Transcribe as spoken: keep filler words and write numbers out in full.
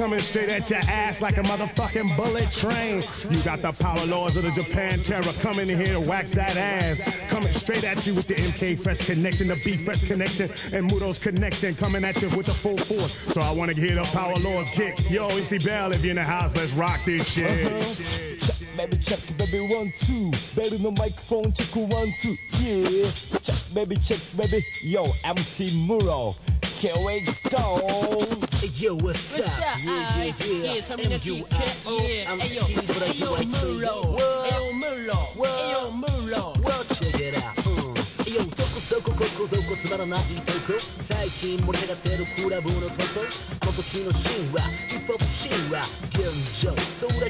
coming straight at your ass like a motherfucking bullet train. You got the power lords of the Japan terror coming in here to wax that ass. Coming straight at you with the M K Fresh connection, the B Fresh connection, and Mudo's connection coming at you with the full force. So I want to hear the power lords kick. Yo, M C Bell, if you're in the house, let's rock this shit. Uh-huh. Check, baby, check, baby, one, two. Baby, no microphone, check, one, two. Yeah. Check, baby, check, baby. Yo, M C Muro. Here we go. Hey, yo, what's, What's up? up? Yeah, yeah, yeah. Yeah, some of you cat. Yeah. I'm Hey, yo, Keith, but I hey, do yo, like Mulo. What? Hey, yo, Mulo. Hey, yo, Mulo. Well, check it out. Mm. Hey, yo, どこどこここどこつまらないとこ最近盛り上がってるクラブのトトあの時のシーンはヒップホップシーンは現状どれ